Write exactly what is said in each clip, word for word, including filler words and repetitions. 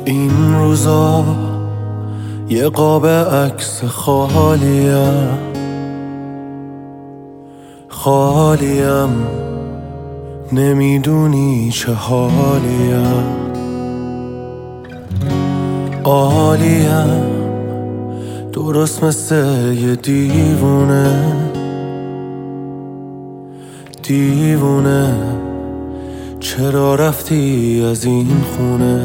این روزا یه قاب عکس خالیم خالیم نمیدونی چه حالیم عالیم درست مثل یه دیوونه دیوونه چرا رفتی از این خونه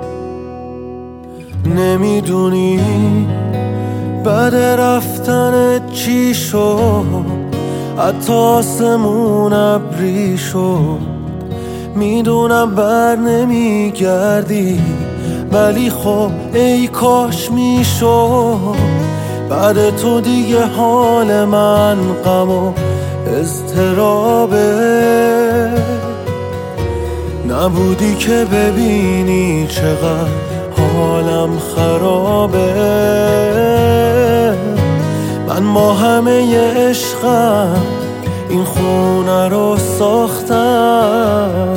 نمیدونی بعد رفتن چی شد حتی آسمون ابری شد میدونم بر نمیگردی ولی خب ای کاش میشد بعد تو دیگه حال من غم و اضطرابه نبودی که ببینی چقدر حالم خرابه من با همه عشقم این خونه رو ساختم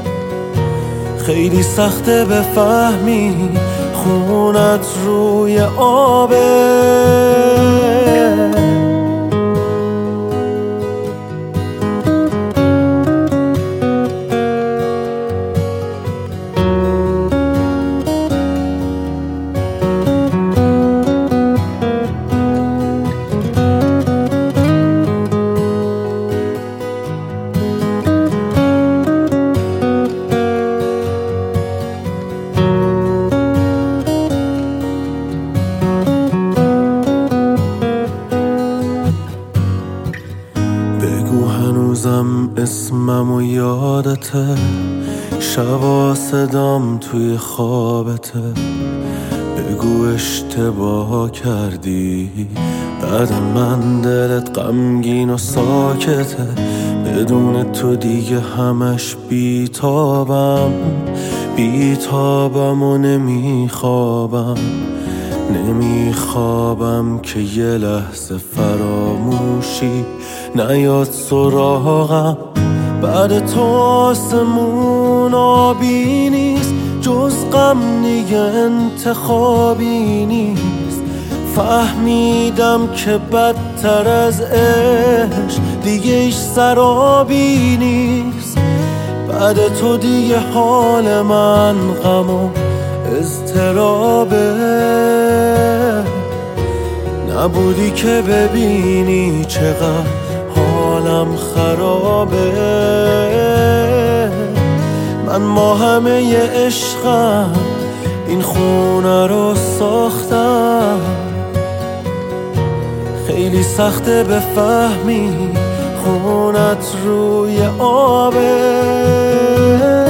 خیلی سخته بفهمی خونت روی آبه بگو هنوزم اسمم و یادته شبا صدام توی خوابته بگو اشتباه کردی بعد من دلت غمگین و ساکته بدون تو دیگه همش بیتابم بیتابم و نمیخوابم نمیخوابم که یه لحظه فراموشی نیاد سراغم بعد تو آسمون آبی نیست جز غم دیگه انتخابی نیست فهمیدم که بدتر از عشق دیگه ایش سرابی نیست بعد تو دیگه حال من غم و اضطرابه نبودی که ببینی چقدر حالم خرابه من با همه عشقم این خونه رو ساختم خیلی سخته بفهمی خونت روی آبه